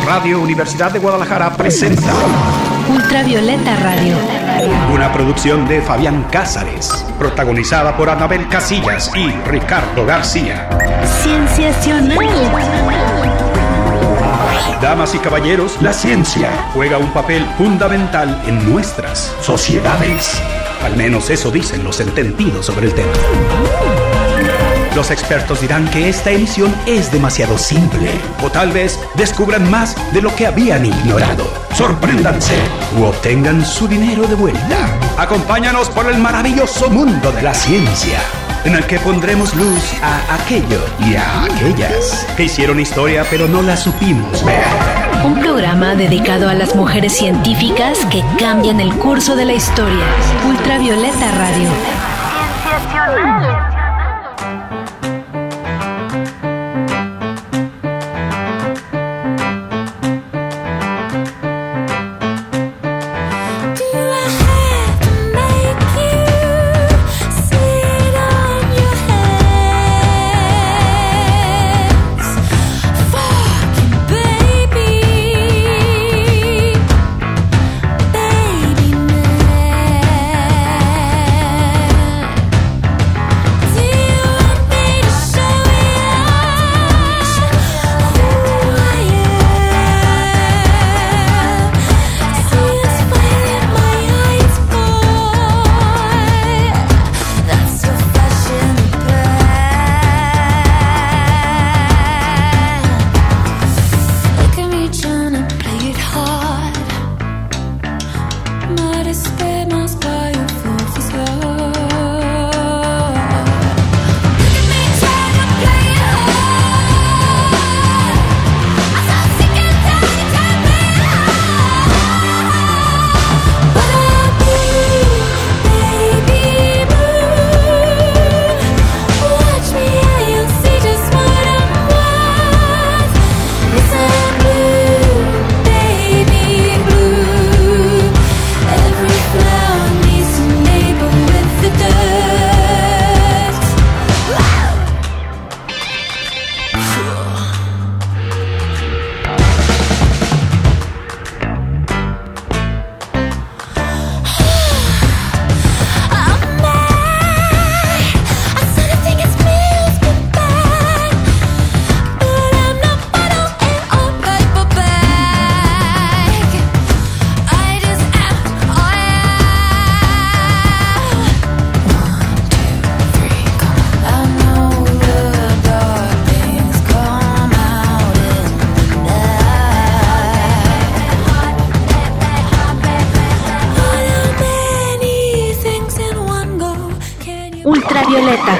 Radio Universidad de Guadalajara presenta Ultravioleta Radio, una producción de Fabián Cázares, protagonizada por Anabel Casillas y Ricardo García. Cienciacional. Damas y caballeros, la ciencia juega un papel fundamental en nuestras sociedades. Al menos eso dicen los entendidos sobre el tema. Los expertos dirán que esta emisión es demasiado simple, o tal vez descubran más de lo que habían ignorado. Sorpréndanse u obtengan su dinero de vuelta. Acompáñanos por el maravilloso mundo de la ciencia, en el que pondremos luz a aquello y a aquellas que hicieron historia pero no la supimos ver. Un programa dedicado a las mujeres científicas que cambian el curso de la historia. Ultravioleta Radio. Cienciacional. Ultravioleta.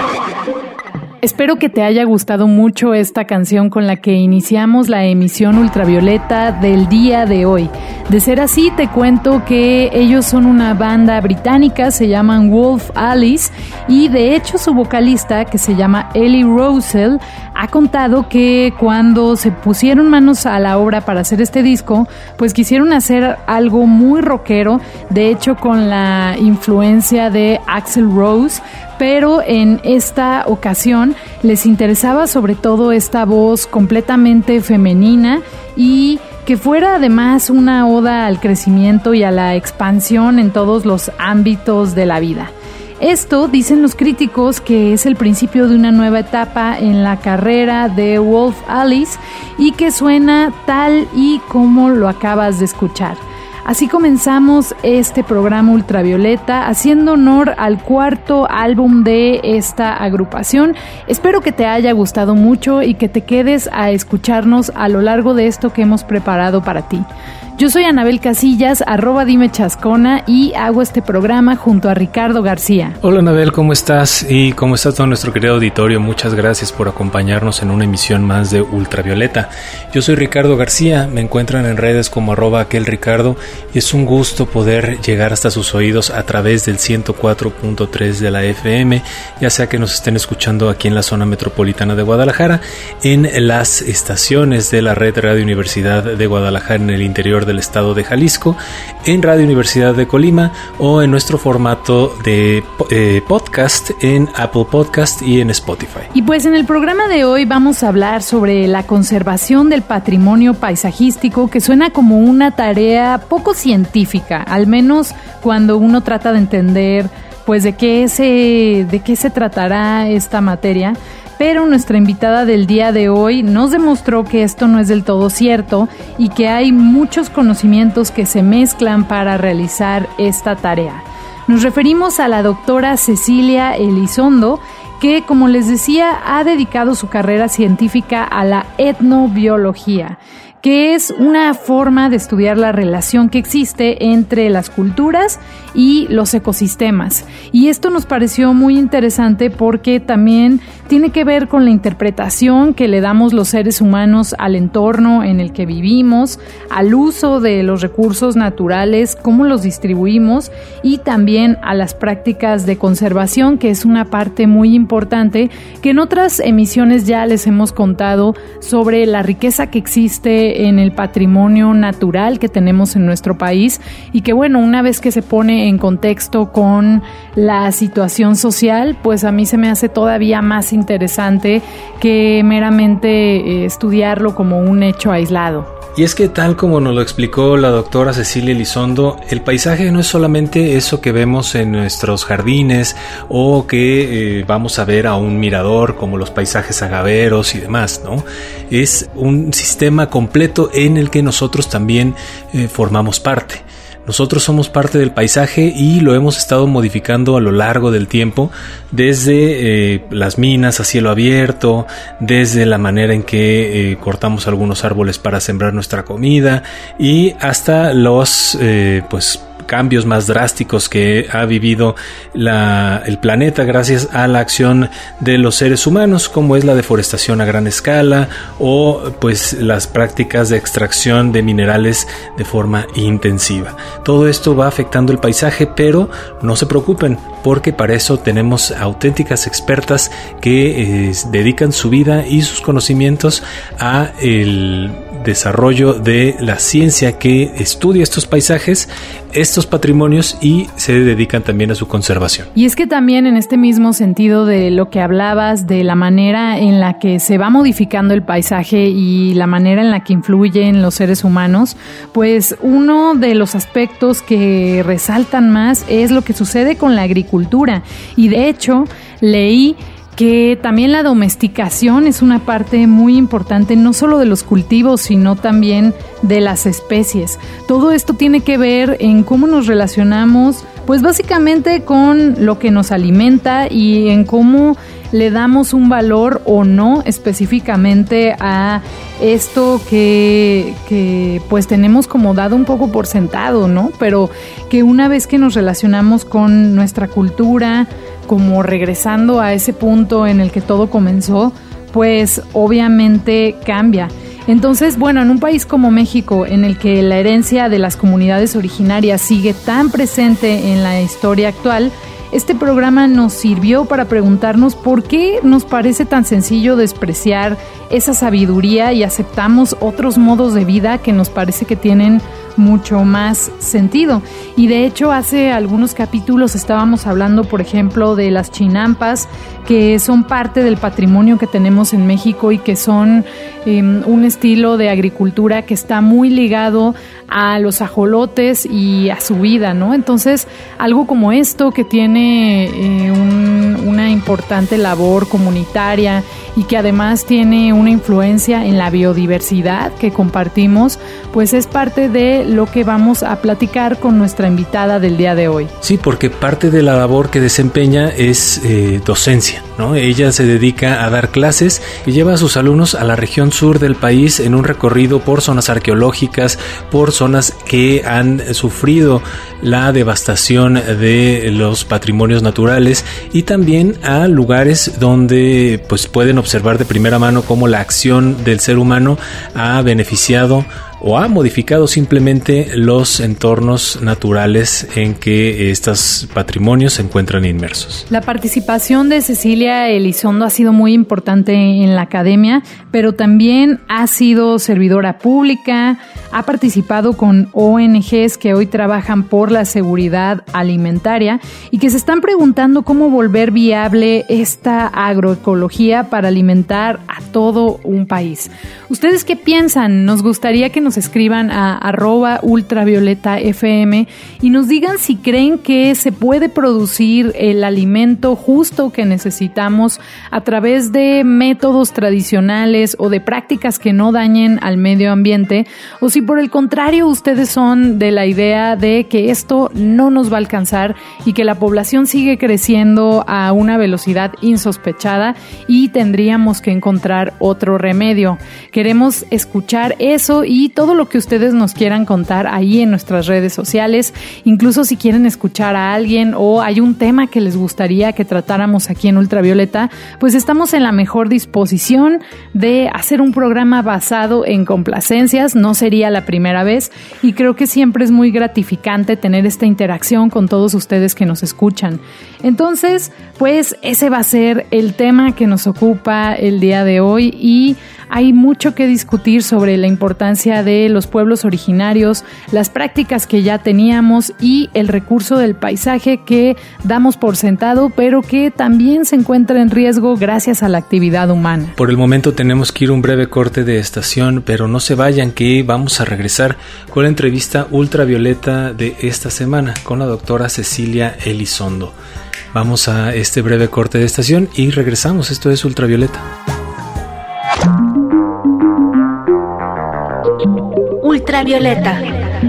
Espero que te haya gustado mucho esta canción con la que iniciamos la emisión Ultravioleta del día de hoy. De ser así, te cuento que ellos son una banda británica, se llaman Wolf Alice, y de hecho su vocalista, que se llama Ellie Rosell, ha contado que cuando se pusieron manos a la obra para hacer este disco, pues quisieron hacer algo muy rockero, de hecho con la influencia de Axl Rose, pero en esta ocasión les interesaba sobre todo esta voz completamente femenina y que fuera además una oda al crecimiento y a la expansión en todos los ámbitos de la vida. Esto, dicen los críticos, que es el principio de una nueva etapa en la carrera de Wolf Alice y que suena tal y como lo acabas de escuchar. Así comenzamos este programa Ultravioleta, haciendo honor al cuarto álbum de esta agrupación. Espero que te haya gustado mucho y que te quedes a escucharnos a lo largo de esto que hemos preparado para ti. Yo soy Anabel Casillas, @dimechascona, y hago este programa junto a Ricardo García. Hola Anabel, ¿cómo estás? Y ¿cómo está todo nuestro querido auditorio? Muchas gracias por acompañarnos en una emisión más de Ultravioleta. Yo soy Ricardo García, me encuentran en redes como @aquelricardo y es un gusto poder llegar hasta sus oídos a través del 104.3 de la FM, ya sea que nos estén escuchando aquí en la zona metropolitana de Guadalajara, en las estaciones de la red Radio Universidad de Guadalajara en el interior Superior del Estado de Jalisco, en Radio Universidad de Colima o en nuestro formato de podcast en Apple Podcast y en Spotify. Y pues en el programa de hoy vamos a hablar sobre la conservación del patrimonio paisajístico, que suena como una tarea poco científica, al menos cuando uno trata de entender pues de qué se tratará esta materia. Pero nuestra invitada del día de hoy nos demostró que esto no es del todo cierto y que hay muchos conocimientos que se mezclan para realizar esta tarea. Nos referimos a la doctora Cecilia Elizondo, que, como les decía, ha dedicado su carrera científica a la etnobiología, que es una forma de estudiar la relación que existe entre las culturas y los ecosistemas. Y esto nos pareció muy interesante porque también tiene que ver con la interpretación que le damos los seres humanos al entorno en el que vivimos, al uso de los recursos naturales, cómo los distribuimos, y también a las prácticas de conservación, que es una parte muy importante que en otras emisiones ya les hemos contado sobre la riqueza que existe en el patrimonio natural que tenemos en nuestro país, y que bueno, una vez que se pone en contexto con la situación social, pues a mí se me hace todavía más interesante que meramente estudiarlo como un hecho aislado. Y es que, tal como nos lo explicó la doctora Cecilia Elizondo, el paisaje no es solamente eso que vemos en nuestros jardines o que vamos a ver a un mirador, como los paisajes agaveros y demás, ¿no? Es un sistema completo en el que nosotros también formamos parte. Nosotros somos parte del paisaje y lo hemos estado modificando a lo largo del tiempo, desde las minas a cielo abierto, desde la manera en que cortamos algunos árboles para sembrar nuestra comida, y hasta los cambios más drásticos que ha vivido el planeta gracias a la acción de los seres humanos, como es la deforestación a gran escala o pues las prácticas de extracción de minerales de forma intensiva. Todo esto va afectando el paisaje, pero no se preocupen, porque para eso tenemos auténticas expertas que dedican su vida y sus conocimientos a el desarrollo de la ciencia que estudia estos paisajes, estos patrimonios, y se dedican también a su conservación. Y es que también en este mismo sentido de lo que hablabas, de la manera en la que se va modificando el paisaje y la manera en la que influyen los seres humanos, pues uno de los aspectos que resaltan más es lo que sucede con la agricultura. Y de hecho, leí que también la domesticación es una parte muy importante, no solo de los cultivos, sino también de las especies. Todo esto tiene que ver en cómo nos relacionamos, pues básicamente con lo que nos alimenta y en cómo le damos un valor o no específicamente a esto que pues tenemos como dado un poco por sentado, ¿no? Pero que una vez que nos relacionamos con nuestra cultura, como regresando a ese punto en el que todo comenzó, pues obviamente cambia. Entonces, bueno, en un país como México, en el que la herencia de las comunidades originarias sigue tan presente en la historia actual, este programa nos sirvió para preguntarnos por qué nos parece tan sencillo despreciar esa sabiduría y aceptamos otros modos de vida que nos parece que tienen mucho más sentido. Y de hecho, hace algunos capítulos estábamos hablando, por ejemplo, de las chinampas, que son parte del patrimonio que tenemos en México y que son un estilo de agricultura que está muy ligado a los ajolotes y a su vida, ¿no? Entonces, algo como esto que tiene una importante labor comunitaria y que además tiene una influencia en la biodiversidad que compartimos, pues es parte de lo que vamos a platicar con nuestra invitada del día de hoy. Sí, porque parte de la labor que desempeña es docencia, ¿no? Ella se dedica a dar clases y lleva a sus alumnos a la región sur del país en un recorrido por zonas arqueológicas, por zonas que han sufrido la devastación de los patrimonios naturales, y también a lugares donde pues pueden observar de primera mano cómo la acción del ser humano ha beneficiado o ha modificado simplemente los entornos naturales en que estos patrimonios se encuentran inmersos. La participación de Cecilia Elizondo ha sido muy importante en la academia, pero también ha sido servidora pública, ha participado con ONGs que hoy trabajan por la seguridad alimentaria y que se están preguntando cómo volver viable esta agroecología para alimentar a todo un país. ¿Ustedes qué piensan? Nos gustaría que nos escriban a @ultravioletafm y nos digan si creen que se puede producir el alimento justo que necesitamos a través de métodos tradicionales o de prácticas que no dañen al medio ambiente, o si por el contrario ustedes son de la idea de que esto no nos va a alcanzar y que la población sigue creciendo a una velocidad insospechada y tendríamos que encontrar otro remedio. Queremos escuchar eso y todo lo que ustedes nos quieran contar ahí en nuestras redes sociales, incluso si quieren escuchar a alguien o hay un tema que les gustaría que tratáramos aquí en Ultravioleta, pues estamos en la mejor disposición de hacer un programa basado en complacencias. No sería la primera vez y creo que siempre es muy gratificante tener esta interacción con todos ustedes que nos escuchan. Entonces, pues ese va a ser el tema que nos ocupa el día de hoy y hay mucho que discutir sobre la importancia de los pueblos originarios, las prácticas que ya teníamos y el recurso del paisaje que damos por sentado, pero que también se encuentra en riesgo gracias a la actividad humana. Por el momento tenemos que ir a un breve corte de estación, pero no se vayan que vamos a regresar con la entrevista ultravioleta de esta semana con la doctora Cecilia Elizondo. Vamos a este breve corte de estación y regresamos. Esto es Ultravioleta. Ultravioleta.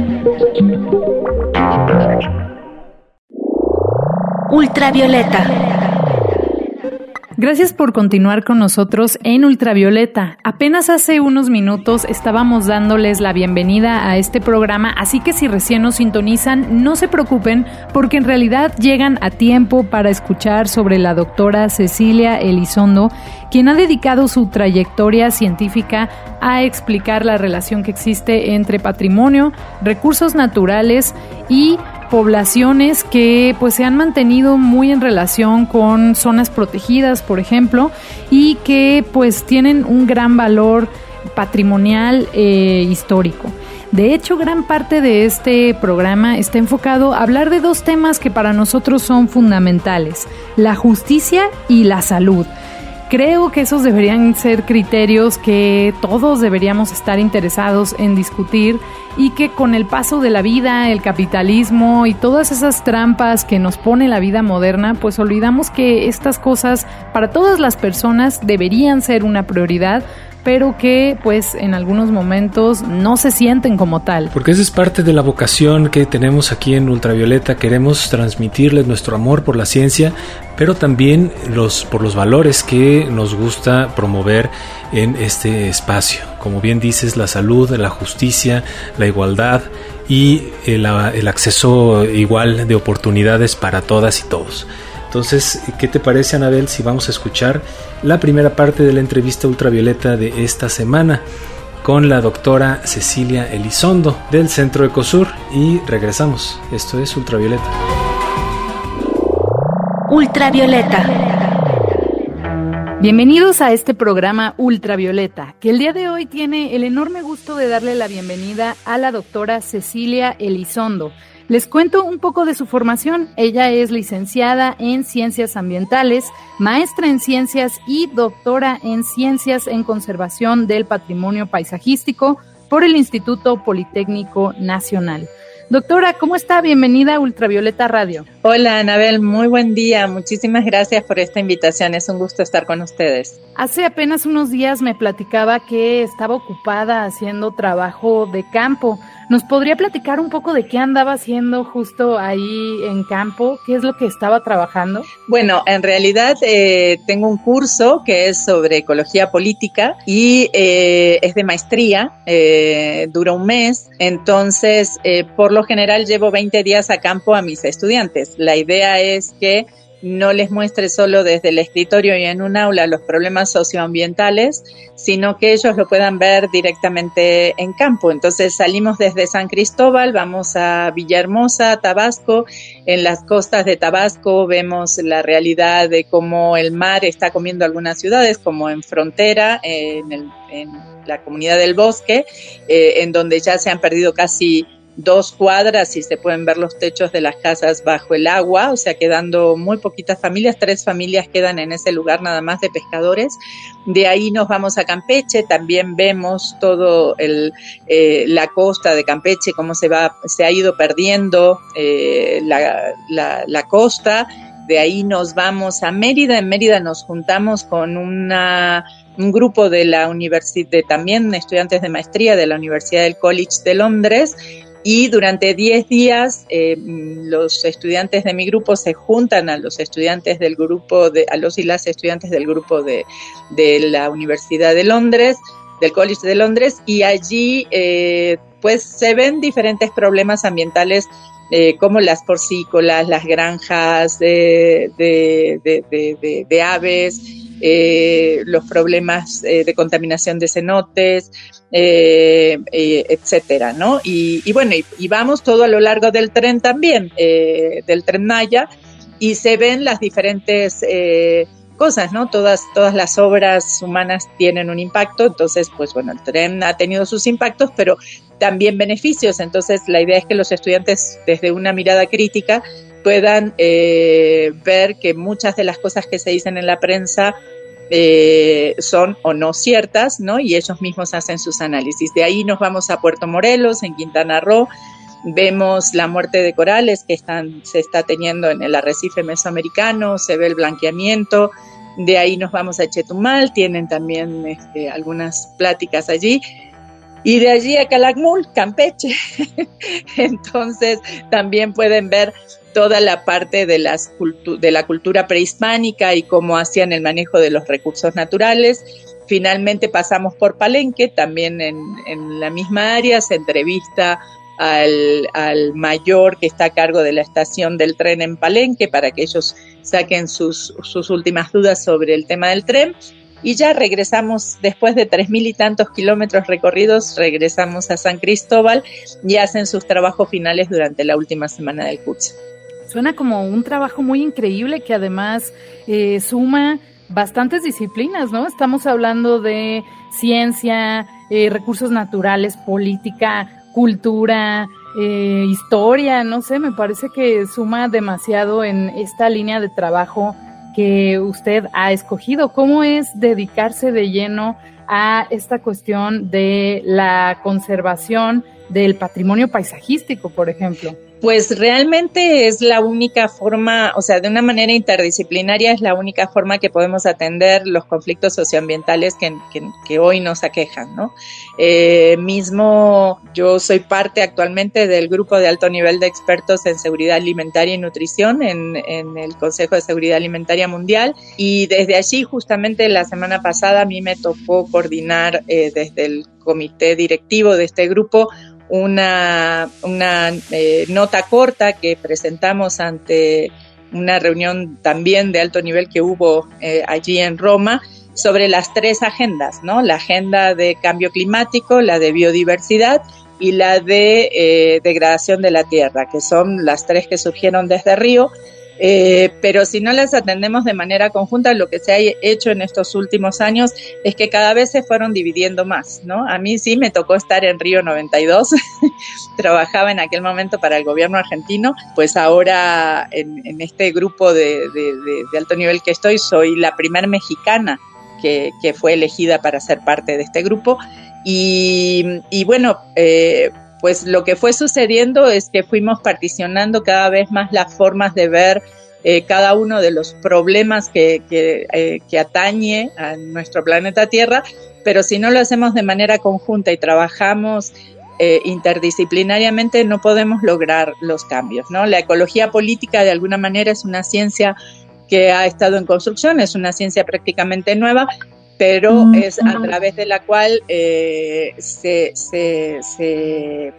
Ultravioleta. Gracias por continuar con nosotros en Ultravioleta. Apenas hace unos minutos estábamos dándoles la bienvenida a este programa, así que si recién nos sintonizan, no se preocupen porque en realidad llegan a tiempo para escuchar sobre la doctora Cecilia Elizondo, quien ha dedicado su trayectoria científica a explicar la relación que existe entre patrimonio, recursos naturales y poblaciones que pues se han mantenido muy en relación con zonas protegidas, por ejemplo, y que pues tienen un gran valor patrimonial histórico. De hecho, gran parte de este programa está enfocado a hablar de dos temas que para nosotros son fundamentales: la justicia y la salud. Creo que esos deberían ser criterios que todos deberíamos estar interesados en discutir y que con el paso de la vida, el capitalismo y todas esas trampas que nos pone la vida moderna, pues olvidamos que estas cosas para todas las personas deberían ser una prioridad, pero que pues en algunos momentos no se sienten como tal. Porque esa es parte de la vocación que tenemos aquí en Ultravioleta. Queremos transmitirles nuestro amor por la ciencia, pero también por los valores que nos gusta promover en este espacio. Como bien dices, la salud, la justicia, la igualdad y el acceso igual de oportunidades para todas y todos. Entonces, ¿qué te parece, Anabel, si vamos a escuchar la primera parte de la entrevista ultravioleta de esta semana con la doctora Cecilia Elizondo del Centro Ecosur? Y regresamos. Esto es Ultravioleta. Ultravioleta. Bienvenidos a este programa Ultravioleta, que el día de hoy tiene el enorme gusto de darle la bienvenida a la doctora Cecilia Elizondo. Les cuento un poco de su formación. Ella es licenciada en Ciencias Ambientales, maestra en Ciencias y doctora en Ciencias en Conservación del Patrimonio Paisajístico por el Instituto Politécnico Nacional. Doctora, ¿cómo está? Bienvenida a Ultravioleta Radio. Hola, Anabel, muy buen día. Muchísimas gracias por esta invitación. Es un gusto estar con ustedes. Hace apenas unos días me platicaba que estaba ocupada haciendo trabajo de campo. ¿Nos podría platicar un poco de qué andaba haciendo justo ahí en campo? ¿Qué es lo que estaba trabajando? Bueno, en realidad tengo un curso que es sobre ecología política y es de maestría, dura un mes. Entonces, por lo general llevo 20 días a campo a mis estudiantes. La idea es que no les muestre solo desde el escritorio y en un aula los problemas socioambientales, sino que ellos lo puedan ver directamente en campo. Entonces salimos desde San Cristóbal, vamos a Villahermosa, Tabasco. En las costas de Tabasco vemos la realidad de cómo el mar está comiendo algunas ciudades, como en Frontera, en la comunidad del Bosque, en donde ya se han perdido casi 2 cuadras y se pueden ver los techos de las casas bajo el agua, o sea, quedando muy poquitas familias, 3 familias quedan en ese lugar nada más de pescadores. De ahí nos vamos a Campeche, también vemos todo la costa de Campeche, cómo se ha ido perdiendo la costa. De ahí nos vamos a Mérida. En Mérida nos juntamos con un grupo de la universidad, también estudiantes de maestría de la Universidad del College de Londres, y durante 10 días los estudiantes de mi grupo se juntan a los estudiantes del grupo, a los y las estudiantes del grupo de la Universidad de Londres, del College de Londres, y allí pues se ven diferentes problemas ambientales como las porcícolas, las granjas de aves, los problemas de contaminación de cenotes, etcétera, ¿no? Y bueno, y vamos todo a lo largo del tren también, del Tren Maya, y se ven las diferentes cosas, ¿no? Todas las obras humanas tienen un impacto, entonces, pues bueno, el tren ha tenido sus impactos, pero también beneficios. Entonces, la idea es que los estudiantes, desde una mirada crítica, puedan ver que muchas de las cosas que se dicen en la prensa son o no ciertas, ¿no? Y ellos mismos hacen sus análisis. De ahí nos vamos a Puerto Morelos, en Quintana Roo. Vemos la muerte de corales que se está teniendo en el arrecife mesoamericano, se ve el blanqueamiento. De ahí nos vamos a Chetumal, tienen también algunas pláticas allí. Y de allí a Calakmul, Campeche. Entonces también pueden ver toda la parte de la cultura prehispánica y cómo hacían el manejo de los recursos naturales. Finalmente pasamos por Palenque, también en la misma área, se entrevista al mayor que está a cargo de la estación del tren en Palenque para que ellos saquen sus últimas dudas sobre el tema del tren. Y ya regresamos, después de 3,000 y tantos kilómetros recorridos, regresamos a San Cristóbal y hacen sus trabajos finales durante la última semana del curso. Suena como un trabajo muy increíble que además suma bastantes disciplinas, ¿no? Estamos hablando de ciencia, recursos naturales, política, cultura, historia, no sé, me parece que suma demasiado en esta línea de trabajo que usted ha escogido. ¿Cómo es dedicarse de lleno a esta cuestión de la conservación del patrimonio paisajístico, por ejemplo? Pues realmente es la única forma, o sea, de una manera interdisciplinaria es la única forma que podemos atender los conflictos socioambientales que hoy nos aquejan, ¿no? Mismo yo soy parte actualmente del grupo de alto nivel de expertos en seguridad alimentaria y nutrición en el Consejo de Seguridad Alimentaria Mundial, y desde allí justamente la semana pasada a mí me tocó coordinar desde el comité directivo de este grupo una nota corta que presentamos ante una reunión también de alto nivel que hubo allí en Roma sobre las 3 agendas, ¿no? La agenda de cambio climático, la de biodiversidad y la de degradación de la tierra, que son las 3 que surgieron desde Río. Pero si no las atendemos de manera conjunta, lo que se ha hecho en estos últimos años es que cada vez se fueron dividiendo más, ¿no? A mí sí me tocó estar en Río 92, trabajaba en aquel momento para el gobierno argentino, pues ahora en este grupo de alto nivel que estoy, soy la primera mexicana que fue elegida para ser parte de este grupo, y bueno, pues lo que fue sucediendo es que fuimos particionando cada vez más las formas de ver cada uno de los problemas que atañe a nuestro planeta Tierra, pero si no lo hacemos de manera conjunta y trabajamos interdisciplinariamente, no podemos lograr los cambios, ¿no? La ecología política, de alguna manera, es una ciencia que ha estado en construcción, es una ciencia prácticamente nueva, pero es a través de la cual se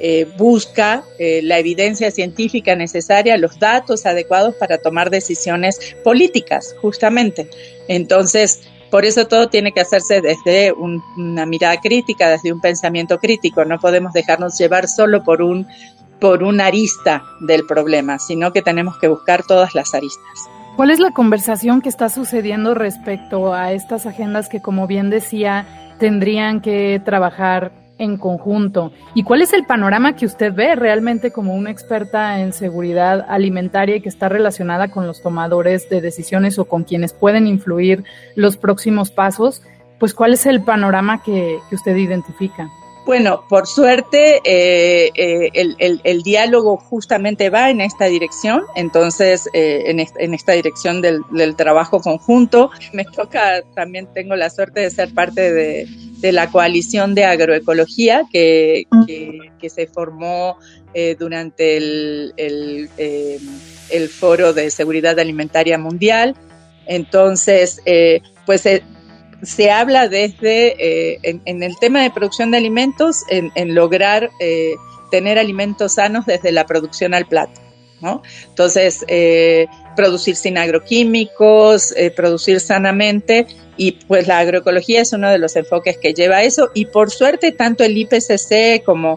busca la evidencia científica necesaria, los datos adecuados para tomar decisiones políticas, justamente. Entonces, por eso todo tiene que hacerse desde una mirada crítica, desde un pensamiento crítico. No podemos dejarnos llevar solo por una arista del problema, sino que tenemos que buscar todas las aristas. ¿Cuál es la conversación que está sucediendo respecto a estas agendas que, como bien decía, tendrían que trabajar en conjunto? ¿Y cuál es el panorama que usted ve realmente como una experta en seguridad alimentaria y que está relacionada con los tomadores de decisiones o con quienes pueden influir los próximos pasos? Pues, ¿cuál es el panorama que usted identifica? Bueno, por suerte el diálogo justamente va en esta dirección, entonces en esta dirección del trabajo conjunto. Me toca, también tengo la suerte de ser parte de la coalición de agroecología que se formó durante el Foro de Seguridad Alimentaria Mundial. Entonces, se habla desde, en el tema de producción de alimentos, en lograr tener alimentos sanos desde la producción al plato, ¿no? Entonces, producir sin agroquímicos, producir sanamente, y pues la agroecología es uno de los enfoques que lleva a eso, y por suerte tanto el IPCC como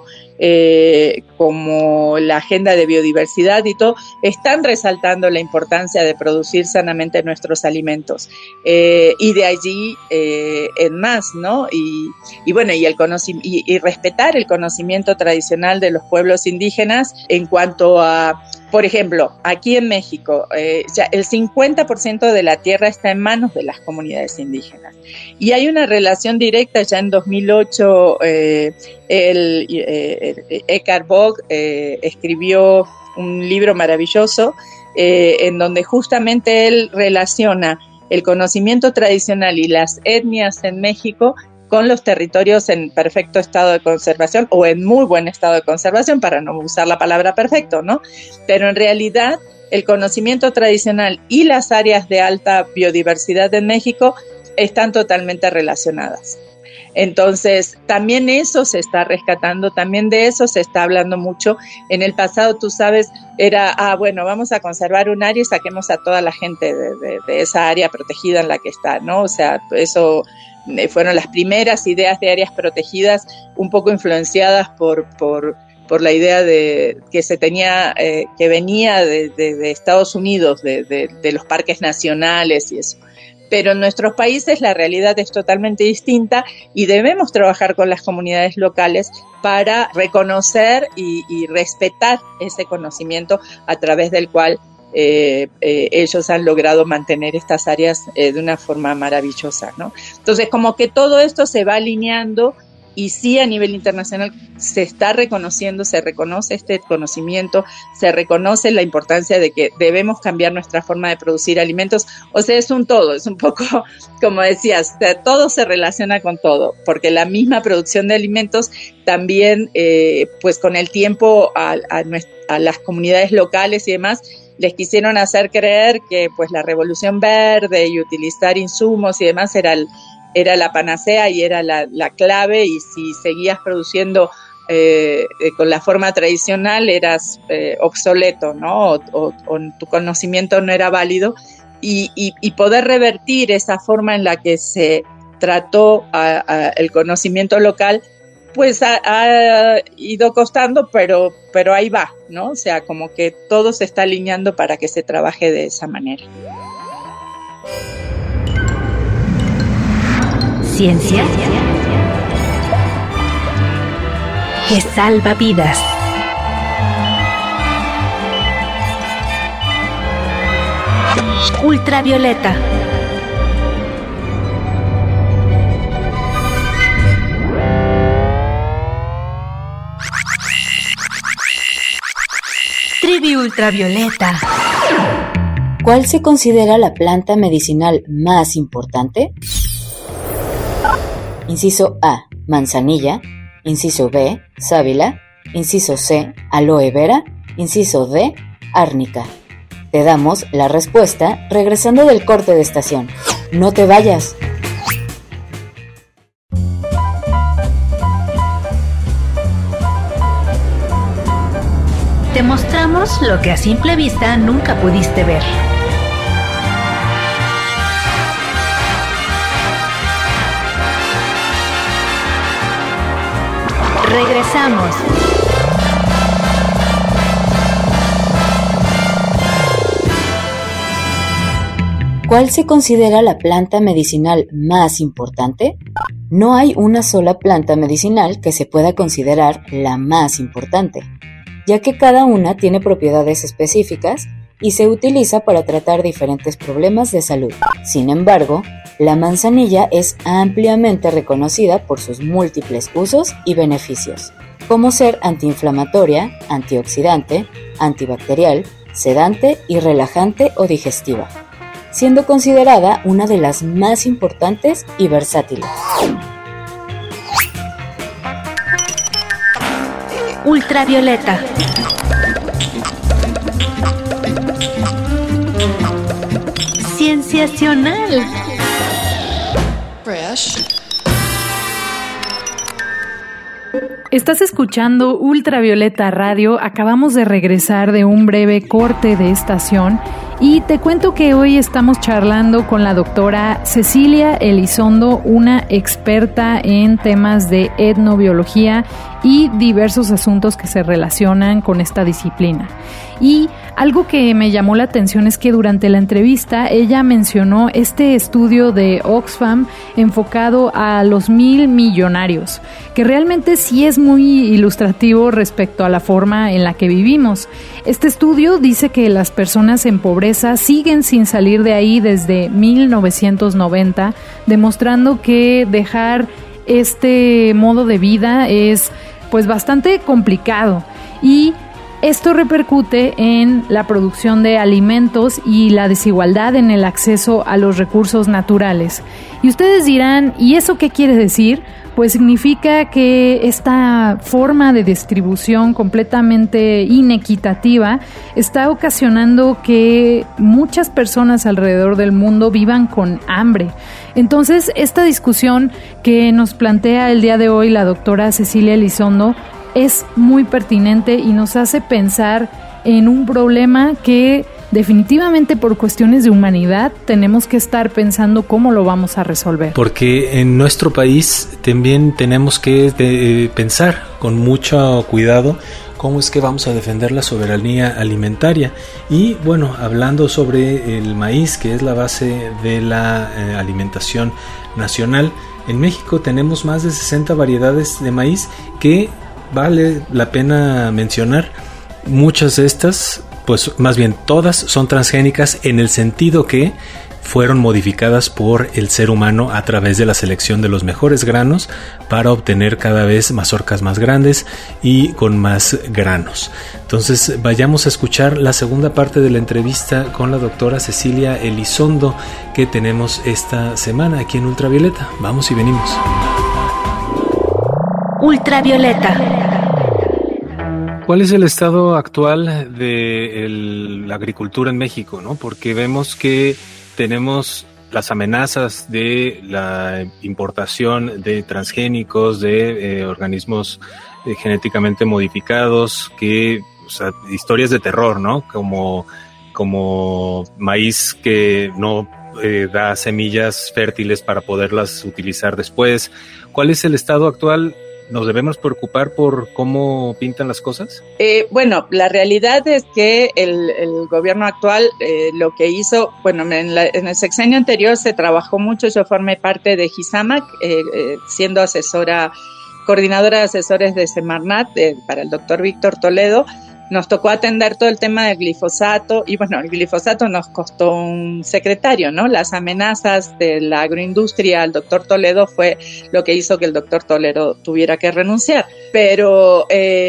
la agenda de biodiversidad y todo, están resaltando la importancia de producir sanamente nuestros alimentos, y de allí en más, ¿no? Y bueno, y respetar el conocimiento tradicional de los pueblos indígenas en cuanto a, por ejemplo, aquí en México, ya el 50% de la tierra está en manos de las comunidades indígenas. Y hay una relación directa. Ya en 2008, Eckhart Bock escribió un libro maravilloso en donde justamente él relaciona el conocimiento tradicional y las etnias en México con los territorios en perfecto estado de conservación o en muy buen estado de conservación, para no usar la palabra perfecto, ¿no? Pero en realidad el conocimiento tradicional y las áreas de alta biodiversidad en México están totalmente relacionadas. Entonces, también eso se está rescatando, también de eso se está hablando mucho. En el pasado, tú sabes, era, bueno, vamos a conservar un área y saquemos a toda la gente de esa área protegida en la que está, ¿no? O sea, eso fueron las primeras ideas de áreas protegidas, un poco influenciadas por la idea de que se tenía, que venía de Estados Unidos, de los parques nacionales y eso. Pero en nuestros países la realidad es totalmente distinta y debemos trabajar con las comunidades locales para reconocer y respetar ese conocimiento a través del cual ellos han logrado mantener estas áreas de una forma maravillosa, ¿no? Entonces, como que todo esto se va alineando. Y sí, a nivel internacional se está reconociendo, se reconoce este conocimiento, se reconoce la importancia de que debemos cambiar nuestra forma de producir alimentos. O sea, es un todo, es un poco, como decías, todo se relaciona con todo, porque la misma producción de alimentos también, pues con el tiempo a las comunidades locales y demás, les quisieron hacer creer que pues la revolución verde y utilizar insumos y demás era la panacea y era la clave, y si seguías produciendo con la forma tradicional eras obsoleto, ¿no? O tu conocimiento no era válido, y poder revertir esa forma en la que se trató el conocimiento local, pues ha ido costando, pero ahí va, ¿no? O sea, como que todo se está alineando para que se trabaje de esa manera. Ciencia que salva vidas. Ultravioleta. Trivi Ultravioleta. ¿Cuál se considera la planta medicinal más importante? Inciso A, manzanilla. Inciso B, sábila. Inciso C, aloe vera. Inciso D, árnica. Te damos la respuesta regresando del corte de estación. No te vayas. te mostramos lo que a simple vista nunca pudiste ver. Regresamos. ¿Cuál se considera la planta medicinal más importante? No hay una sola planta medicinal que se pueda considerar la más importante, ya que cada una tiene propiedades específicas y se utiliza para tratar diferentes problemas de salud. Sin embargo, la manzanilla es ampliamente reconocida por sus múltiples usos y beneficios, como ser antiinflamatoria, antioxidante, antibacterial, sedante y relajante o digestiva, siendo considerada una de las más importantes y versátiles. Ultravioleta. Cienciacional. Estás escuchando Ultravioleta Radio. Acabamos de regresar de un breve corte de estación y te cuento que hoy estamos charlando con la doctora Cecilia Elizondo, una experta en temas de etnobiología y diversos asuntos que se relacionan con esta disciplina. Y algo que me llamó la atención es que durante la entrevista ella mencionó este estudio de Oxfam enfocado a los 1,000 millonarios, que realmente sí es muy ilustrativo respecto a la forma en la que vivimos. Este estudio dice que las personas en pobreza siguen sin salir de ahí desde 1990, demostrando que dejar este modo de vida es pues bastante complicado, y esto repercute en la producción de alimentos y la desigualdad en el acceso a los recursos naturales. Y ustedes dirán, ¿y eso qué quiere decir? Pues significa que esta forma de distribución completamente inequitativa está ocasionando que muchas personas alrededor del mundo vivan con hambre. Entonces, esta discusión que nos plantea el día de hoy la doctora Cecilia Elizondo es muy pertinente y nos hace pensar en un problema que definitivamente por cuestiones de humanidad tenemos que estar pensando cómo lo vamos a resolver. Porque en nuestro país también tenemos que pensar con mucho cuidado cómo es que vamos a defender la soberanía alimentaria. Y bueno, hablando sobre el maíz, que es la base de la alimentación nacional, en México tenemos más de 60 variedades de maíz que vale la pena mencionar. Muchas de estas, pues más bien todas, son transgénicas en el sentido que fueron modificadas por el ser humano a través de la selección de los mejores granos para obtener cada vez mazorcas más grandes y con más granos. Entonces vayamos a escuchar la segunda parte de la entrevista con la doctora Cecilia Elizondo que tenemos esta semana aquí en Ultravioleta. Vamos y venimos. Ultravioleta. ¿Cuál es el estado actual de la agricultura en México, ¿no? Porque vemos que tenemos las amenazas de la importación de transgénicos, de organismos genéticamente modificados, que, o sea, historias de terror, ¿no? Como maíz que no da semillas fértiles para poderlas utilizar después. ¿Cuál es el estado actual? ¿Nos debemos preocupar por cómo pintan las cosas? Bueno, la realidad es que el gobierno actual lo que hizo, bueno, en el sexenio anterior se trabajó mucho. Yo formé parte de GISAMAC, siendo coordinadora de asesores de Semarnat para el doctor Víctor Toledo. Nos tocó atender todo el tema del glifosato y bueno, el glifosato nos costó un secretario, ¿no? Las amenazas de la agroindustria al doctor Toledo fue lo que hizo que el doctor Toledo tuviera que renunciar. Pero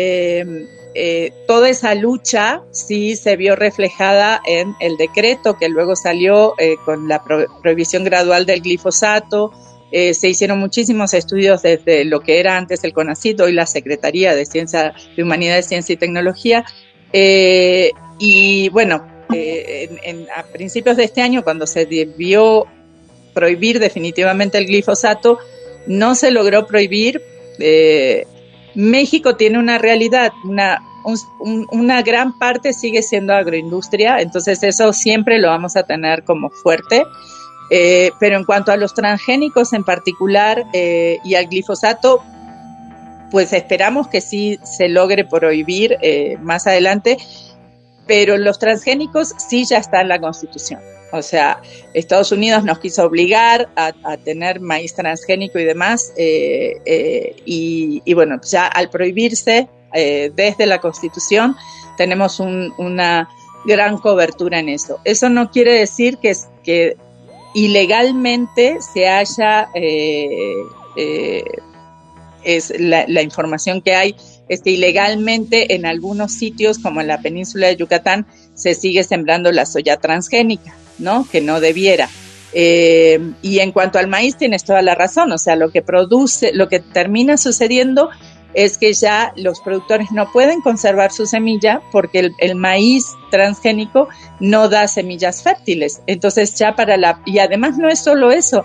toda esa lucha sí se vio reflejada en el decreto que luego salió con la prohibición gradual del glifosato. Se hicieron muchísimos estudios desde lo que era antes el CONACYT, hoy la Secretaría de Humanidades, Ciencia y Tecnología. Y bueno, a principios de este año, cuando se debió prohibir definitivamente el glifosato, no se logró prohibir. México tiene una realidad, una gran parte sigue siendo agroindustria, entonces eso siempre lo vamos a tener como fuerte. Pero en cuanto a los transgénicos en particular y al glifosato, pues esperamos que sí se logre prohibir más adelante, pero los transgénicos sí ya está en la Constitución. O sea, Estados Unidos nos quiso obligar a tener maíz transgénico y demás, y bueno, ya al prohibirse desde la Constitución tenemos una gran cobertura en eso. Eso no quiere decir que ilegalmente se haya, es la información que hay es que ilegalmente en algunos sitios, como en la península de Yucatán, se sigue sembrando la soya transgénica, ¿no? Que no debiera. Y en cuanto al maíz, tienes toda la razón. O sea, lo que termina sucediendo es que ya los productores no pueden conservar su semilla porque el maíz transgénico no da semillas fértiles. Entonces ya y además no es solo eso,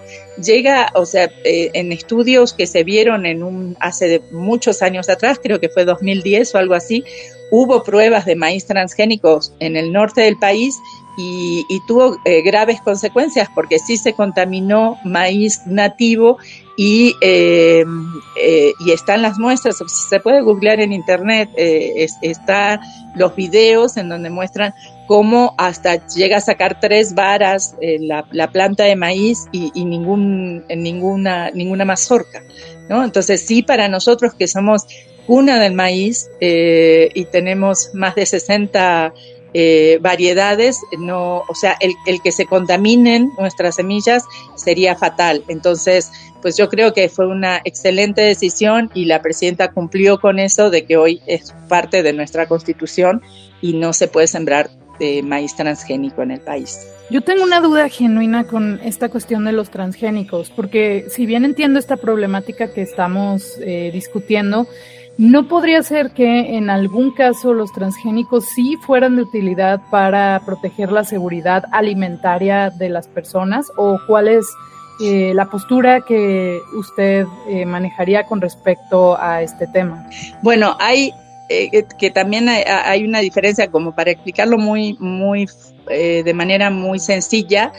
en estudios que se vieron hace muchos años atrás, creo que fue 2010 o algo así, hubo pruebas de maíz transgénicos en el norte del país y tuvo graves consecuencias porque sí se contaminó maíz nativo y están las muestras, se puede googlear en internet, están los videos en donde muestran cómo hasta llega a sacar 3 varas la planta de maíz y ninguna mazorca, ¿no? Entonces sí, para nosotros que somos cuna del maíz y tenemos más de 60 variedades, el que se contaminen nuestras semillas sería fatal. Entonces, pues yo creo que fue una excelente decisión y la presidenta cumplió con eso de que hoy es parte de nuestra Constitución y no se puede sembrar maíz transgénico en el país. Yo tengo una duda genuina con esta cuestión de los transgénicos, porque si bien entiendo esta problemática que estamos discutiendo, ¿no podría ser que en algún caso los transgénicos sí fueran de utilidad para proteger la seguridad alimentaria de las personas? ¿O cuál es la postura que usted manejaría con respecto a este tema? Bueno, hay que también hay una diferencia, como para explicarlo muy de manera muy sencilla.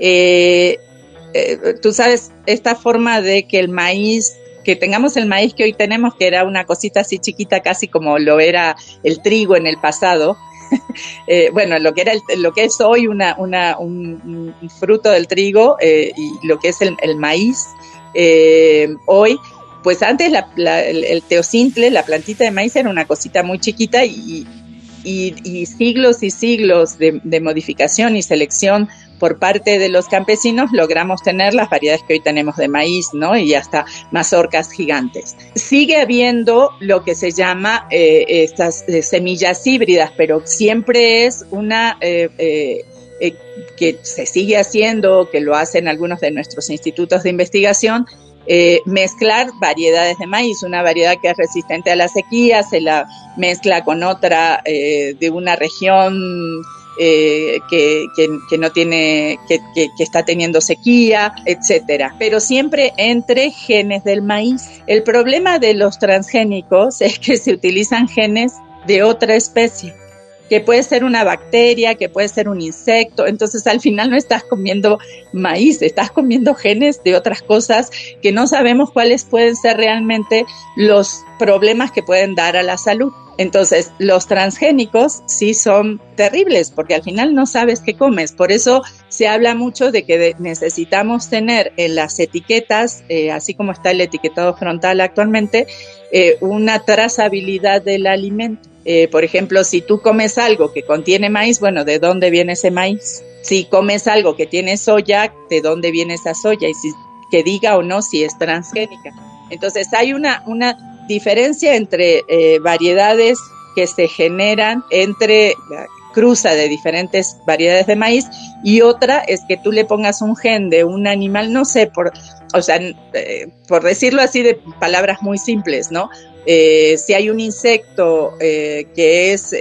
Tú sabes, esta forma de que el maíz, que tengamos el maíz que hoy tenemos, que era una cosita así chiquita, casi como lo era el trigo en el pasado. Bueno, lo que es hoy un fruto del trigo y lo que es el maíz hoy, pues antes el teocintle, la plantita de maíz, era una cosita muy chiquita y siglos y siglos de modificación y selección por parte de los campesinos logramos tener las variedades que hoy tenemos de maíz, ¿no? Y hasta mazorcas gigantes. Sigue habiendo lo que se llama estas semillas híbridas, pero siempre es una que se sigue haciendo, que lo hacen algunos de nuestros institutos de investigación, mezclar variedades de maíz, una variedad que es resistente a la sequía, se la mezcla con otra de una región que no tiene, que está teniendo sequía, etcétera, pero siempre entre genes del maíz. El problema de los transgénicos es que se utilizan genes de otra especie, que puede ser una bacteria, que puede ser un insecto. Entonces al final no estás comiendo maíz, estás comiendo genes de otras cosas que no sabemos cuáles pueden ser realmente los problemas que pueden dar a la salud. Entonces los transgénicos sí son terribles porque al final no sabes qué comes. Por eso se habla mucho de que necesitamos tener en las etiquetas, así como está el etiquetado frontal actualmente, una trazabilidad del alimento. Por ejemplo, si tú comes algo que contiene maíz, bueno, ¿de dónde viene ese maíz? Si comes algo que tiene soya, ¿de dónde viene esa soya? Y que diga o no si es transgénica. Entonces hay una diferencia entre variedades que se generan entre la cruza de diferentes variedades de maíz y otra es que tú le pongas un gen de un animal, no sé, por decirlo así de palabras muy simples, ¿no? Si hay un insecto que es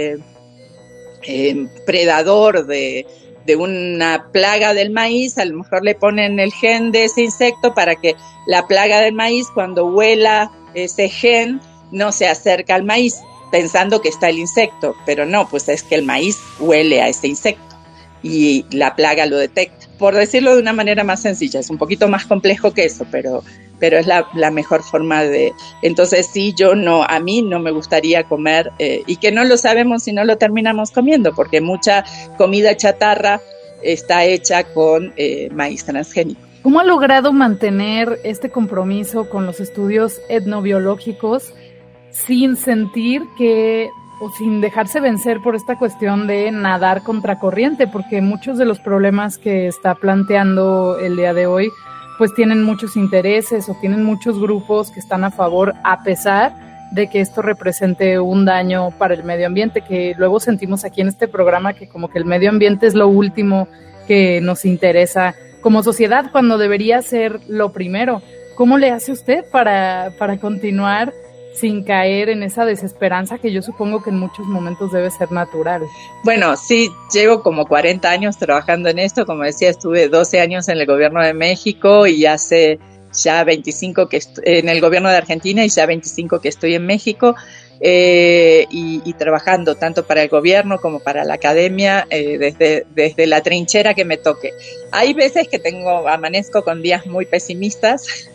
predador de una plaga del maíz, a lo mejor le ponen el gen de ese insecto para que la plaga del maíz, cuando huela ese gen, no se acerca al maíz. pensando que está el insecto, pero no, pues es que el maíz huele a ese insecto y la plaga lo detecta. Por decirlo de una manera más sencilla, es un poquito más complejo que eso, pero es la mejor forma de... Entonces sí, a mí no me gustaría comer, y que no lo sabemos si no lo terminamos comiendo, porque mucha comida chatarra está hecha con maíz transgénico. ¿Cómo ha logrado mantener este compromiso con los estudios etnobiológicos sin sentir o sin dejarse vencer por esta cuestión de nadar contracorriente? Porque muchos de los problemas que está planteando el día de hoy pues tienen muchos intereses o tienen muchos grupos que están a favor, a pesar de que esto represente un daño para el medio ambiente, que luego sentimos aquí en este programa que como que el medio ambiente es lo último que nos interesa como sociedad, cuando debería ser lo primero. ¿Cómo le hace usted para continuar sin caer en esa desesperanza que yo supongo que en muchos momentos debe ser natural? Bueno, sí, llevo como 40 años trabajando en esto. Como decía, estuve 12 años en el gobierno de México y hace ya 25 en el gobierno de Argentina y ya 25 que estoy en México, y trabajando tanto para el gobierno como para la academia, desde la trinchera que me toque. Hay veces que amanezco con días muy pesimistas,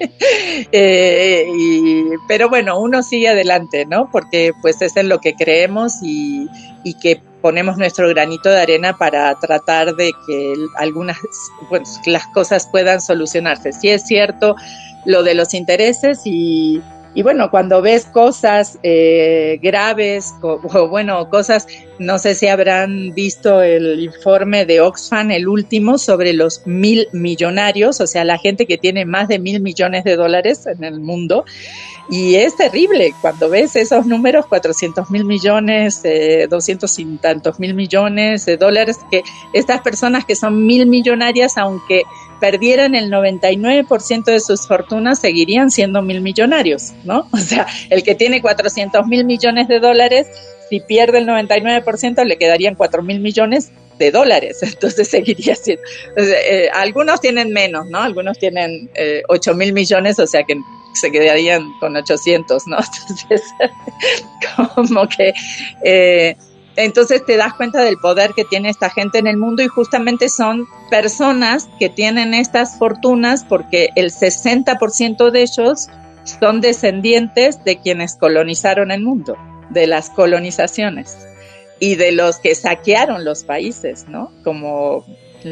pero bueno, uno sigue adelante, ¿no? Porque pues es en lo que creemos y que ponemos nuestro granito de arena para tratar de que las cosas puedan solucionarse. Sí es cierto lo de los intereses y bueno, cuando ves cosas graves cosas, no sé si habrán visto el informe de Oxfam, el último, sobre los 1,000 millonarios, o sea, la gente que tiene más de $1,000 millones en el mundo. Y es terrible cuando ves esos números, 400,000 millones, 200 y tantos mil millones de dólares, que estas personas que son 1,000 millonarias, aunque perdieran el 99% de sus fortunas, seguirían siendo 1,000 millonarios, ¿no? O sea, el que tiene 400,000 millones de dólares, si pierde el 99%, le quedarían 4,000 millones de dólares, entonces seguiría siendo. Algunos tienen menos, ¿no? Algunos tienen 8,000 millones, o sea que se quedarían con 800, ¿no? Entonces, como que... entonces te das cuenta del poder que tiene esta gente en el mundo, y justamente son personas que tienen estas fortunas porque el 60% de ellos son descendientes de quienes colonizaron el mundo, de las colonizaciones y de los que saquearon los países, ¿no? Como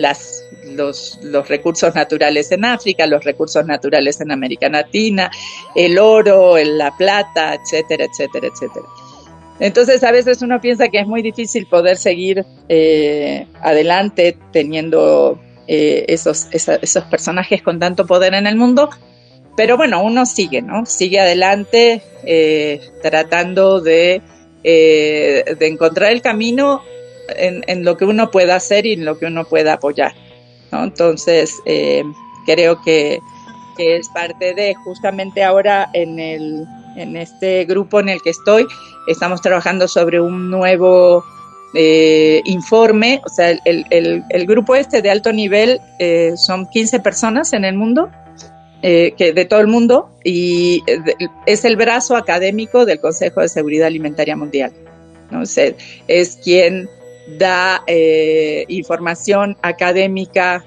los recursos naturales en África, los recursos naturales en América Latina, el oro, la plata, etcétera, etcétera, etcétera. Entonces a veces uno piensa que es muy difícil poder seguir adelante teniendo esos personajes con tanto poder en el mundo, pero bueno, uno sigue, ¿no? Sigue adelante tratando de encontrar el camino en lo que uno pueda hacer y en lo que uno pueda apoyar, ¿no? Entonces creo que es parte de, justamente ahora en este grupo en el que estoy, estamos trabajando sobre un nuevo informe. O sea, el grupo de alto nivel son 15 personas en el mundo, que de todo el mundo, y es el brazo académico del Consejo de Seguridad Alimentaria Mundial, ¿no? O sea, es quien da información académica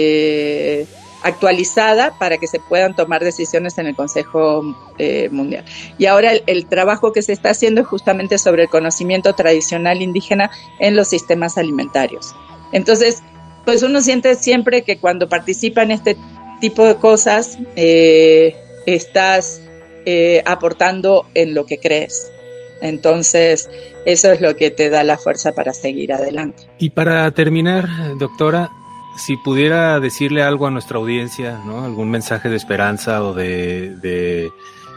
actualizada para que se puedan tomar decisiones en el Consejo Mundial. Y ahora el trabajo que se está haciendo es justamente sobre el conocimiento tradicional indígena en los sistemas alimentarios. Entonces, pues uno siente siempre que cuando participa en este tipo de cosas, estás aportando en lo que crees. Entonces, eso es lo que te da la fuerza para seguir adelante. Y para terminar, doctora, si pudiera decirle algo a nuestra audiencia, ¿no? Algún mensaje de esperanza o de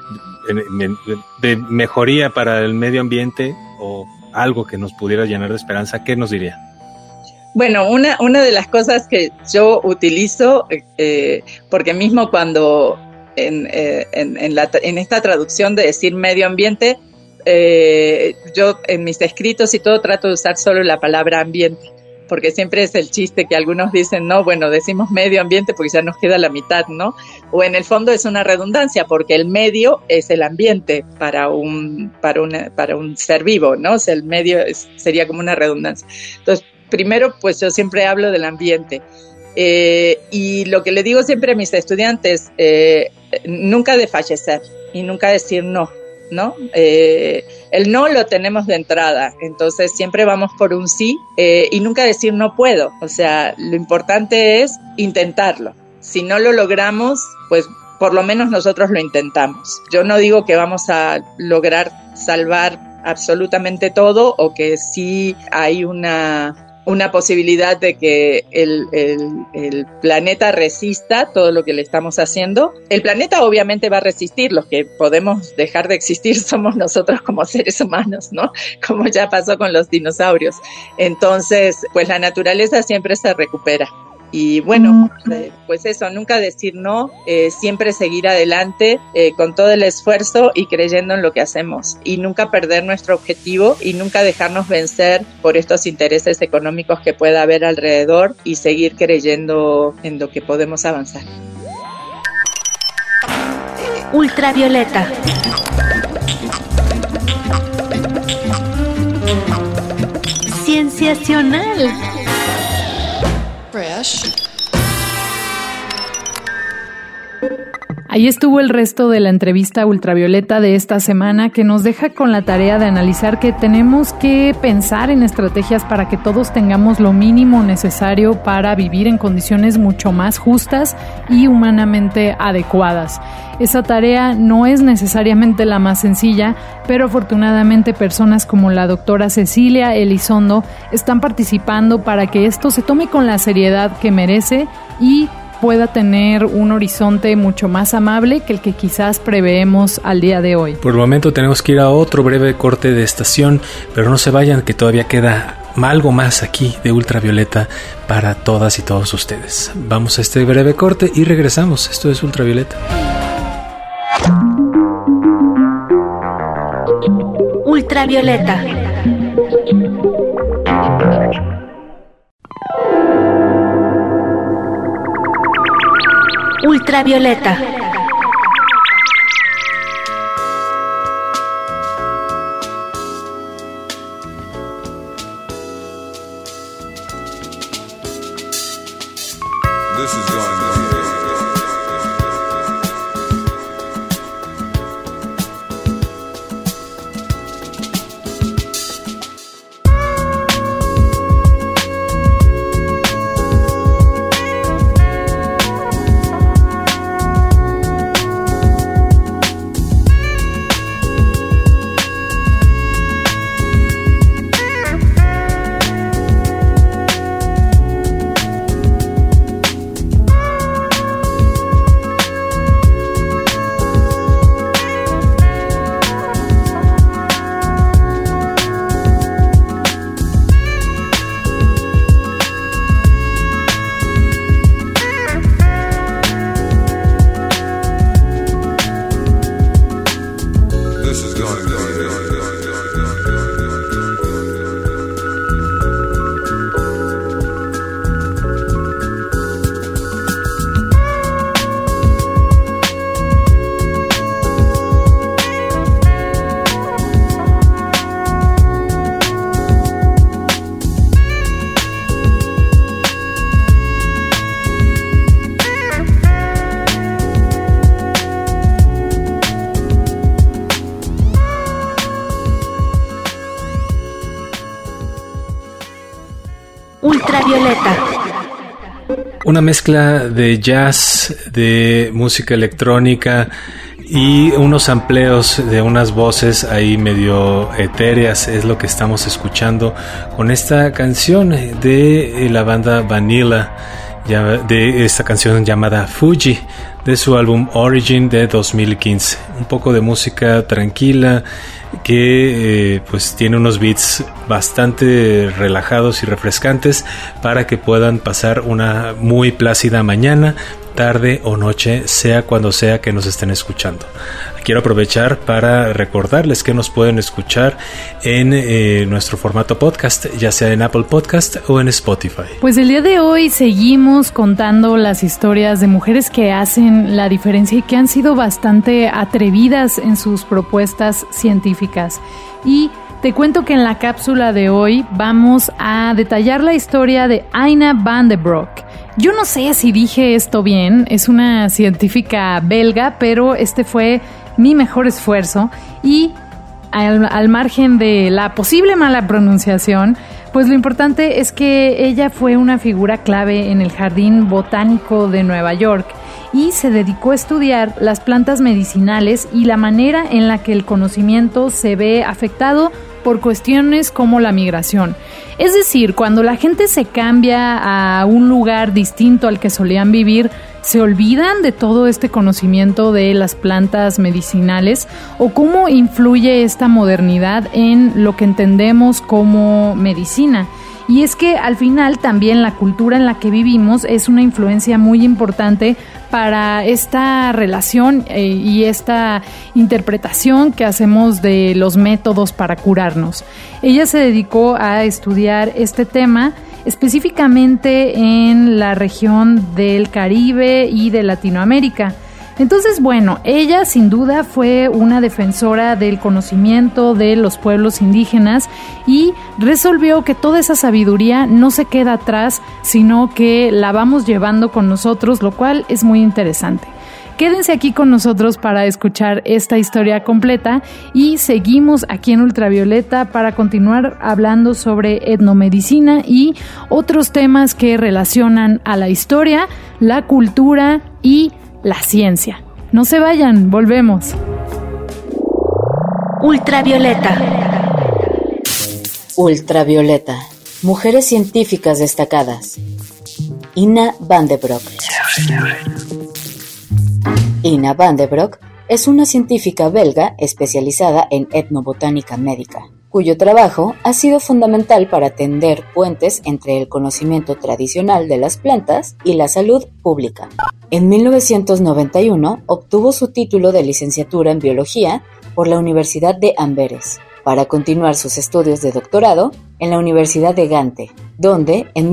mejoría para el medio ambiente, o algo que nos pudiera llenar de esperanza, ¿qué nos diría? Bueno, una de las cosas que yo utilizo, porque mismo cuando en esta traducción de decir medio ambiente, yo en mis escritos y todo trato de usar solo la palabra ambiente, porque siempre es el chiste que algunos dicen, no, bueno, decimos medio ambiente porque ya nos queda la mitad, ¿no? O en el fondo es una redundancia, porque el medio es el ambiente para un ser vivo, ¿no? O sea, el medio sería como una redundancia. Entonces, primero, pues yo siempre hablo del ambiente. Y lo que le digo siempre a mis estudiantes, nunca desfallecer y nunca decir no, ¿no? El no lo tenemos de entrada, entonces siempre vamos por un sí, y nunca decir no puedo. O sea, lo importante es intentarlo. Si no lo logramos, pues por lo menos nosotros lo intentamos. Yo no digo que vamos a lograr salvar absolutamente todo, o que sí hay una posibilidad de que el planeta resista todo lo que le estamos haciendo. El planeta obviamente va a resistir, los que podemos dejar de existir somos nosotros como seres humanos, ¿no? Como ya pasó con los dinosaurios. Entonces, pues la naturaleza siempre se recupera. Y bueno, pues eso, nunca decir no, siempre seguir adelante con todo el esfuerzo y creyendo en lo que hacemos, y nunca perder nuestro objetivo y nunca dejarnos vencer por estos intereses económicos que pueda haber alrededor, y seguir creyendo en lo que podemos avanzar. Ultravioleta. Cienciacional. Ahí estuvo el resto de la entrevista Ultravioleta de esta semana, que nos deja con la tarea de analizar que tenemos que pensar en estrategias para que todos tengamos lo mínimo necesario para vivir en condiciones mucho más justas y humanamente adecuadas. Esa tarea no es necesariamente la más sencilla, pero afortunadamente personas como la doctora Cecilia Elizondo están participando para que esto se tome con la seriedad que merece y pueda tener un horizonte mucho más amable que el que quizás preveemos al día de hoy. Por el momento tenemos que ir a otro breve corte de estación, pero no se vayan, que todavía queda algo más aquí de Ultravioleta para todas y todos ustedes. Vamos a este breve corte y regresamos. Esto es Ultravioleta. Ultravioleta. Ultravioleta. This is going to Ultravioleta. Una mezcla de jazz, de música electrónica y unos sampleos de unas voces ahí medio etéreas es lo que estamos escuchando con esta canción de la banda Vanilla, de esta canción llamada Fuji, de su álbum Origin de 2015. Un poco de música tranquila que pues tiene unos beats bastante relajados y refrescantes para que puedan pasar una muy plácida mañana tarde o noche, sea cuando sea que nos estén escuchando. Quiero aprovechar para recordarles que nos pueden escuchar en nuestro formato podcast, ya sea en Apple Podcast o en Spotify. Pues el día de hoy seguimos contando las historias de mujeres que hacen la diferencia y que han sido bastante atrevidas en sus propuestas científicas. Y te cuento que en la cápsula de hoy vamos a detallar la historia de Ina van den Broek. Yo no sé si dije esto bien, es una científica belga, pero este fue mi mejor esfuerzo y al margen de la posible mala pronunciación, pues lo importante es que ella fue una figura clave en el Jardín Botánico de Nueva York y se dedicó a estudiar las plantas medicinales y la manera en la que el conocimiento se ve afectado por cuestiones como la migración. Es decir, cuando la gente se cambia a un lugar distinto al que solían vivir, ¿se olvidan de todo este conocimiento de las plantas medicinales? ¿O cómo influye esta modernidad en lo que entendemos como medicina? Y es que al final también la cultura en la que vivimos es una influencia muy importante para esta relación y esta interpretación que hacemos de los métodos para curarnos. Ella se dedicó a estudiar este tema específicamente en la región del Caribe y de Latinoamérica. Entonces, bueno, ella sin duda fue una defensora del conocimiento de los pueblos indígenas y resolvió que toda esa sabiduría no se queda atrás, sino que la vamos llevando con nosotros, lo cual es muy interesante. Quédense aquí con nosotros para escuchar esta historia completa y seguimos aquí en Ultravioleta para continuar hablando sobre etnomedicina y otros temas que relacionan a la historia, la cultura y la ciencia. No se vayan, volvemos. Ultravioleta. Ultravioleta. Mujeres científicas destacadas. Ina van den Broek. Ina van den Broek es una científica belga especializada en etnobotánica médica, cuyo trabajo ha sido fundamental para tender puentes entre el conocimiento tradicional de las plantas y la salud pública. En 1991 obtuvo su título de licenciatura en biología por la Universidad de Amberes, para continuar sus estudios de doctorado en la Universidad de Gante, donde en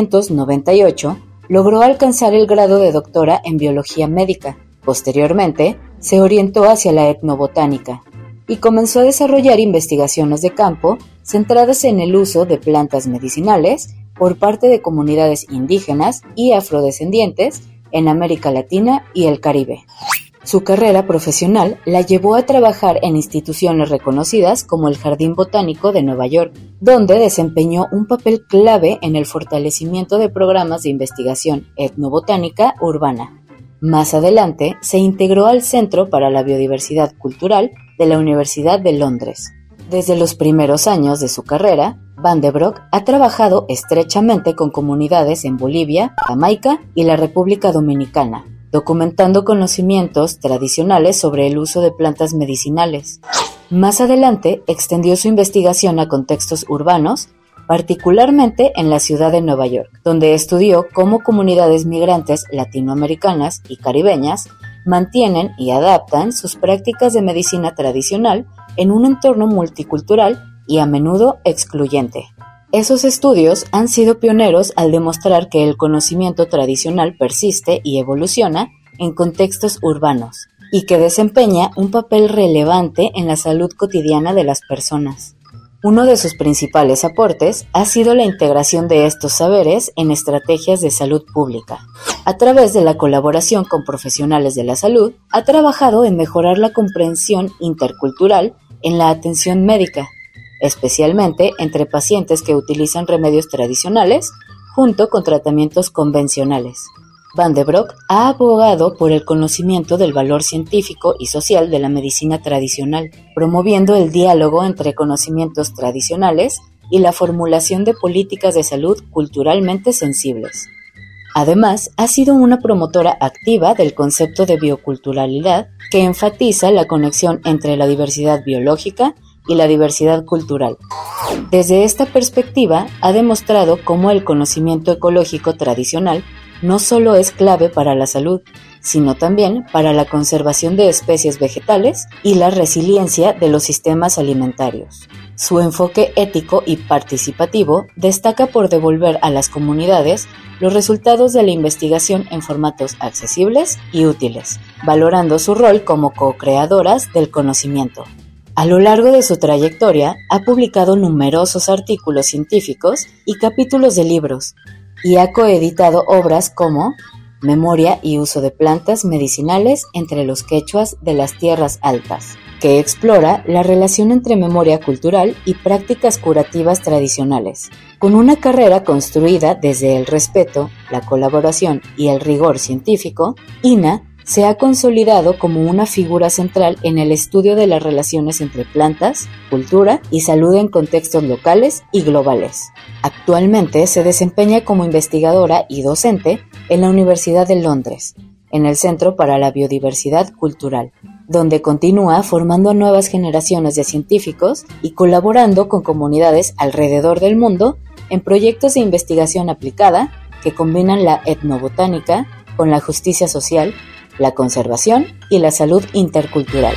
1998 logró alcanzar el grado de doctora en biología médica. Posteriormente, se orientó hacia la etnobotánica y comenzó a desarrollar investigaciones de campo centradas en el uso de plantas medicinales por parte de comunidades indígenas y afrodescendientes en América Latina y el Caribe. Su carrera profesional la llevó a trabajar en instituciones reconocidas como el Jardín Botánico de Nueva York, donde desempeñó un papel clave en el fortalecimiento de programas de investigación etnobotánica urbana. Más adelante, se integró al Centro para la Biodiversidad Cultural de la Universidad de Londres. Desde los primeros años de su carrera, van den Broek ha trabajado estrechamente con comunidades en Bolivia, Jamaica y la República Dominicana, documentando conocimientos tradicionales sobre el uso de plantas medicinales. Más adelante, extendió su investigación a contextos urbanos, particularmente en la ciudad de Nueva York, donde estudió cómo comunidades migrantes latinoamericanas y caribeñas mantienen y adaptan sus prácticas de medicina tradicional en un entorno multicultural y a menudo excluyente. Esos estudios han sido pioneros al demostrar que el conocimiento tradicional persiste y evoluciona en contextos urbanos y que desempeña un papel relevante en la salud cotidiana de las personas. Uno de sus principales aportes ha sido la integración de estos saberes en estrategias de salud pública. A través de la colaboración con profesionales de la salud, ha trabajado en mejorar la comprensión intercultural en la atención médica, especialmente entre pacientes que utilizan remedios tradicionales junto con tratamientos convencionales. Van den Broek ha abogado por el conocimiento del valor científico y social de la medicina tradicional, promoviendo el diálogo entre conocimientos tradicionales y la formulación de políticas de salud culturalmente sensibles. Además, ha sido una promotora activa del concepto de bioculturalidad que enfatiza la conexión entre la diversidad biológica y la diversidad cultural. Desde esta perspectiva, ha demostrado cómo el conocimiento ecológico tradicional no solo es clave para la salud, sino también para la conservación de especies vegetales y la resiliencia de los sistemas alimentarios. Su enfoque ético y participativo destaca por devolver a las comunidades los resultados de la investigación en formatos accesibles y útiles, valorando su rol como co-creadoras del conocimiento. A lo largo de su trayectoria, ha publicado numerosos artículos científicos y capítulos de libros, y ha coeditado obras como Memoria y uso de plantas medicinales entre los quechuas de las tierras altas, que explora la relación entre memoria cultural y prácticas curativas tradicionales. Con una carrera construida desde el respeto, la colaboración y el rigor científico, Ina se ha consolidado como una figura central en el estudio de las relaciones entre plantas, cultura y salud en contextos locales y globales. Actualmente se desempeña como investigadora y docente en la Universidad de Londres, en el Centro para la Biodiversidad Cultural, donde continúa formando a nuevas generaciones de científicos y colaborando con comunidades alrededor del mundo en proyectos de investigación aplicada que combinan la etnobotánica con la justicia social, la conservación y la salud intercultural.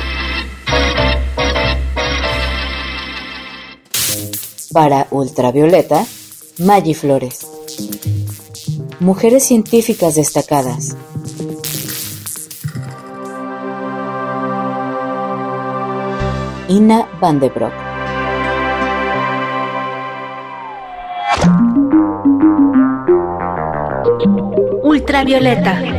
Para Ultravioleta, Maggi Flores. Mujeres científicas destacadas. Ina van de Broek. Ultravioleta.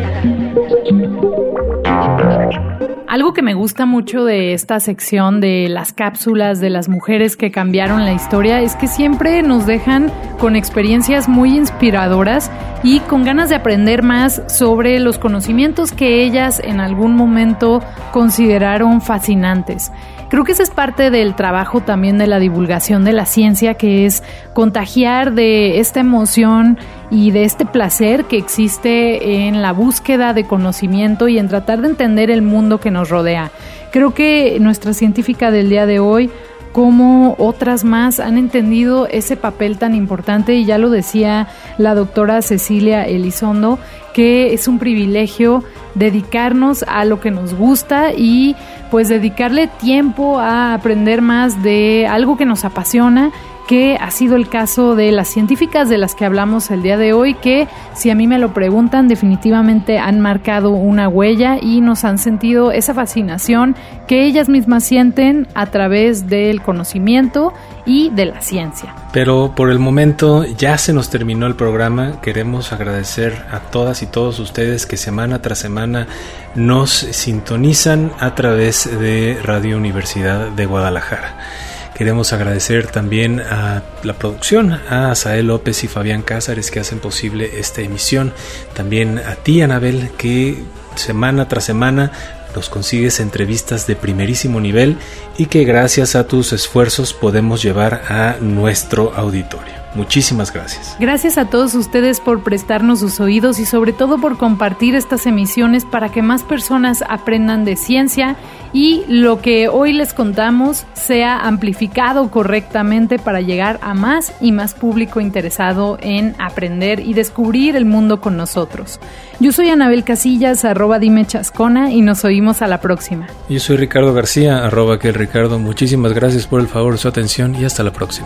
Algo que me gusta mucho de esta sección de las cápsulas de las mujeres que cambiaron la historia es que siempre nos dejan con experiencias muy inspiradoras y con ganas de aprender más sobre los conocimientos que ellas en algún momento consideraron fascinantes. Creo que esa es parte del trabajo también de la divulgación de la ciencia, que es contagiar de esta emoción y de este placer que existe en la búsqueda de conocimiento y en tratar de entender el mundo que nos rodea. Creo que nuestra científica del día de hoy, como otras más, han entendido ese papel tan importante, y ya lo decía la doctora Cecilia Elizondo, que es un privilegio dedicarnos a lo que nos gusta y pues dedicarle tiempo a aprender más de algo que nos apasiona, que ha sido el caso de las científicas de las que hablamos el día de hoy, que si a mí me lo preguntan, definitivamente han marcado una huella y nos han sentido esa fascinación que ellas mismas sienten a través del conocimiento y de la ciencia. Pero por el momento ya se nos terminó el programa. Queremos agradecer a todas y todos ustedes que semana tras semana nos sintonizan a través de Radio Universidad de Guadalajara. Queremos agradecer también a la producción, a Asael López y Fabián Cázares, que hacen posible esta emisión. También a ti, Anabel, que semana tras semana nos consigues entrevistas de primerísimo nivel y que gracias a tus esfuerzos podemos llevar a nuestro auditorio. Muchísimas gracias. Gracias a todos ustedes por prestarnos sus oídos y sobre todo por compartir estas emisiones para que más personas aprendan de ciencia y lo que hoy les contamos sea amplificado correctamente para llegar a más y más público interesado en aprender y descubrir el mundo con nosotros. Yo soy Anabel Casillas, @dimechascona, y nos oímos a la próxima. Yo soy Ricardo García, @quelricardo. Muchísimas gracias por el favor de su atención y hasta la próxima.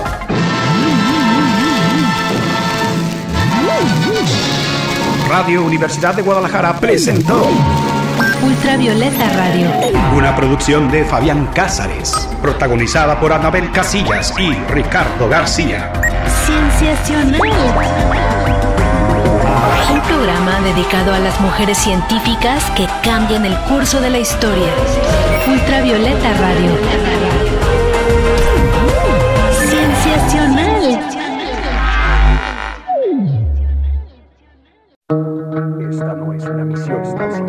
Radio Universidad de Guadalajara presentó Ultravioleta Radio, una producción de Fabián Cázares, protagonizada por Anabel Casillas y Ricardo García. Cienciacional. Un programa dedicado a las mujeres científicas que cambian el curso de la historia. Ultravioleta Radio. Cienciacional. Esta no es una misión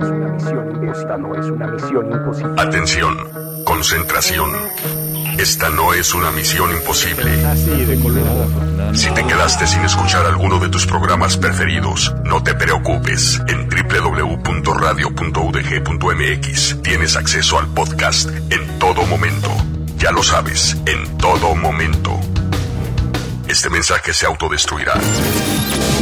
imposible. Atención, concentración. Esta no es una misión imposible. Si te quedaste sin escuchar alguno de tus programas preferidos, no te preocupes. En www.radio.udg.mx tienes acceso al podcast en todo momento. Ya lo sabes, en todo momento. Este mensaje se autodestruirá.